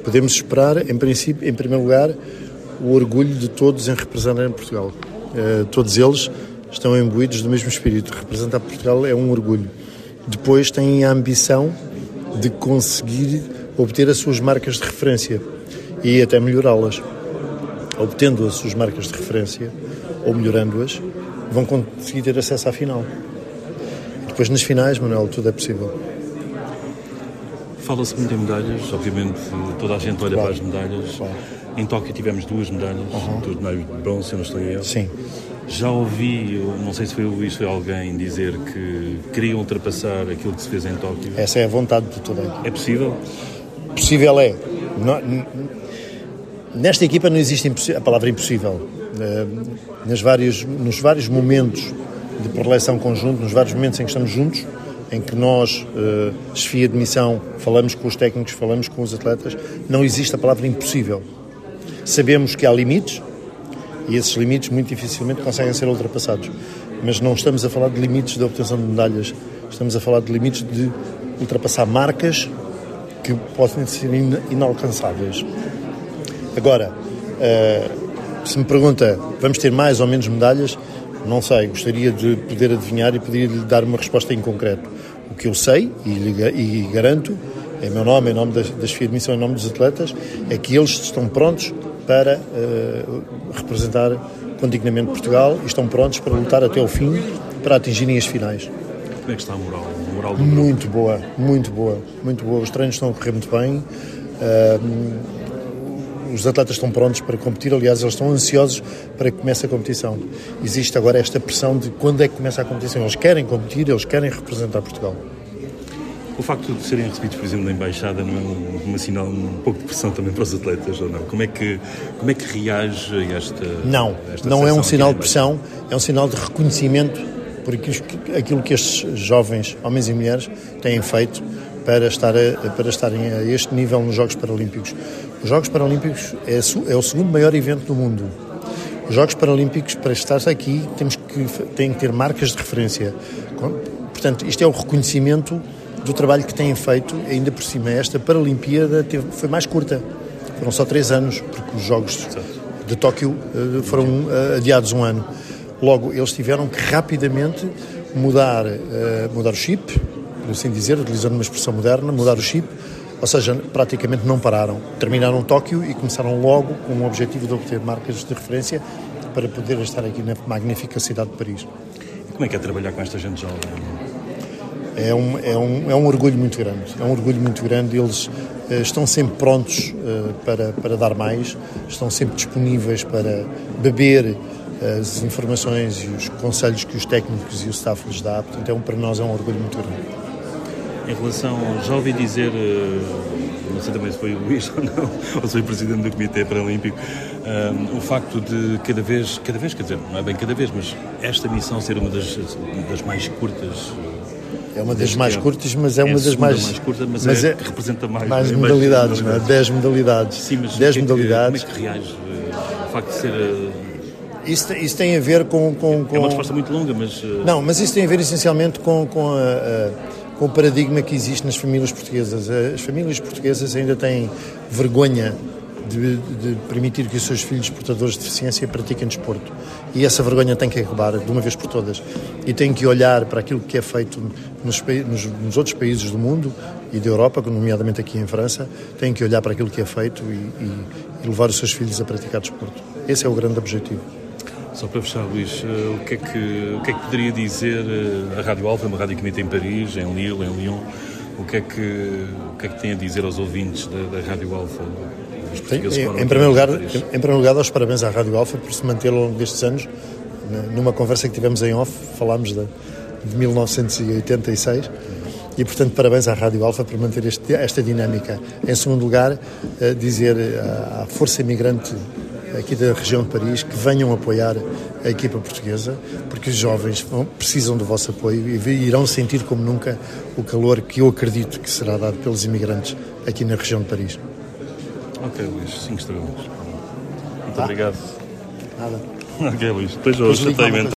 Podemos esperar, em princípio, em primeiro lugar, o orgulho de todos em representarem Portugal. Todos eles estão imbuídos do mesmo espírito. Representar Portugal é um orgulho. Depois têm a ambição de conseguir obter as suas marcas de referência e até melhorá-las. Obtendo as suas marcas de referência ou melhorando-as, vão conseguir ter acesso à final. Depois nas finais, Manuel, tudo é possível. Fala-se muito em medalhas, obviamente toda a gente olha para as medalhas. Claro. Em Tóquio tivemos 2 medalhas, 2 medalhas de bronze, se eu não estou em erro. Sim. Já ouvi, não sei se foi o Luís, foi alguém dizer que queriam ultrapassar aquilo que se fez em Tóquio. Essa é a vontade de toda a equipa. É possível? Possível é. Nesta equipa não existe a palavra impossível. Nos vários momentos de preleção conjunto, nos vários momentos em que estamos juntos, em que nós, chefia de missão, falamos com os técnicos, falamos com os atletas, não existe a palavra impossível. Sabemos que há limites e esses limites muito dificilmente conseguem ser ultrapassados. Mas não estamos a falar de limites de obtenção de medalhas, estamos a falar de limites de ultrapassar marcas que podem ser inalcançáveis. Agora, se me pergunta, vamos ter mais ou menos medalhas? Não sei, gostaria de poder adivinhar e poderia lhe dar uma resposta em concreto. O que eu sei e garanto, em meu nome, em nome da chefia de missão, em nome dos atletas, é que eles estão prontos para representar condignamente Portugal e estão prontos para lutar até o fim para atingirem as finais. Como é que está a moral? Do muito boa, muito boa, muito boa. Os treinos estão a correr muito bem. Os atletas estão prontos para competir, aliás, eles estão ansiosos para que comece a competição. Existe agora esta pressão de quando é que começa a competição. Eles querem competir, eles querem representar Portugal. O facto de serem recebidos, por exemplo, na Embaixada não é um sinal, um pouco de pressão também para os atletas, ou não? Como é que reage a esta Não é um sinal de pressão, é um sinal de reconhecimento por aquilo que estes jovens, homens e mulheres, têm feito para estarem a este nível nos Jogos Paralímpicos. Os Jogos Paralímpicos é o segundo maior evento do mundo. Os Jogos Paralímpicos, para estar aqui, têm que ter marcas de referência. Portanto, isto é o reconhecimento do trabalho que têm feito. Ainda por cima, esta Paralimpíada foi mais curta. Foram só 3 anos, porque os Jogos de Tóquio foram adiados 1 ano. Logo, eles tiveram que rapidamente mudar o chip, por assim dizer, utilizando uma expressão moderna, mudar o chip, ou seja, praticamente não pararam. Terminaram Tóquio e começaram logo com o objetivo de obter marcas de referência para poder estar aqui na magnífica cidade de Paris. E como é que é trabalhar com esta gente jovem? É um orgulho muito grande. É um orgulho muito grande. Eles estão sempre prontos para dar mais, estão sempre disponíveis para beber as informações e os conselhos que os técnicos e o staff lhes dá. Portanto, para nós é um orgulho muito grande. Em relação, já ouvi dizer, não sei também se foi o Luís ou não, ou se foi o Presidente do Comitê Paralímpico, o facto de cada vez, quer dizer, não é bem cada vez, mas esta missão ser uma das mais curtas. É uma das mais curtas, mas é uma das mais curta, mas que representa mais modalidades, não é? 10 modalidades. Sim, mas 10 modalidades. Como é que reage o facto de ser... Isso tem a ver com... É uma resposta muito longa, mas... Não, mas isso tem a ver essencialmente com o paradigma que existe nas famílias portuguesas. As famílias portuguesas ainda têm vergonha de permitir que os seus filhos portadores de deficiência pratiquem desporto. E essa vergonha tem que acabar de uma vez por todas. E tem que olhar para aquilo que é feito nos outros países do mundo e da Europa, nomeadamente aqui em França, tem que olhar para aquilo que é feito e levar os seus filhos a praticar desporto. Esse é o grande objetivo. Só para fechar, Luís, o que é que poderia dizer a Rádio Alfa, uma rádio que emite em Paris, em Lille, em Lyon? O que é que tem a dizer aos ouvintes da Rádio Alfa? Em primeiro lugar, dou os parabéns à Rádio Alfa por se manter ao longo destes anos. Numa conversa que tivemos em off, falámos de 1986 e, portanto, parabéns à Rádio Alfa por manter esta dinâmica. Em segundo lugar, dizer à Força Imigrante aqui da região de Paris que venham apoiar a equipa portuguesa, porque os jovens precisam do vosso apoio e irão sentir como nunca o calor que eu acredito que será dado pelos imigrantes aqui na região de Paris. Ok, Luís, 5 estrelas. Muito obrigado. Nada. Ok, Luís, depois o chateamento.